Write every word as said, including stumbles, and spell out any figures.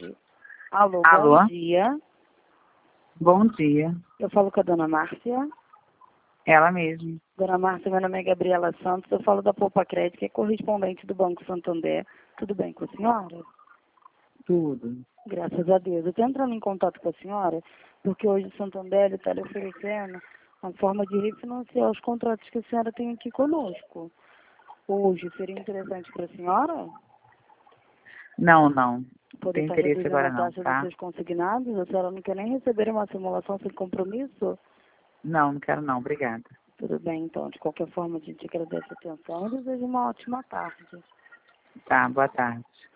tarde. Alô, Alô? bom dia. Bom dia. Eu falo com a dona Márcia. Ela mesma. Dona Márcia, meu nome é Gabriela Santos, eu falo da Poupa Crédito, que é correspondente do Banco Santander. Tudo bem com a senhora? Tudo. Graças a Deus. Eu estou entrando em contato com a senhora, porque hoje o Santander está lhe oferecendo uma forma de refinanciar os contratos que a senhora tem aqui conosco. Hoje seria interessante para a senhora Não, não. Não poder tem estar interesse reduzindo agora a não, taxa dos tá? seus consignados? A senhora não quer nem receber uma simulação sem compromisso? Não, não quero não. Obrigada. Tudo bem, então. De qualquer forma, a gente agradece a atenção e deseja uma ótima tarde. Tá, boa tarde.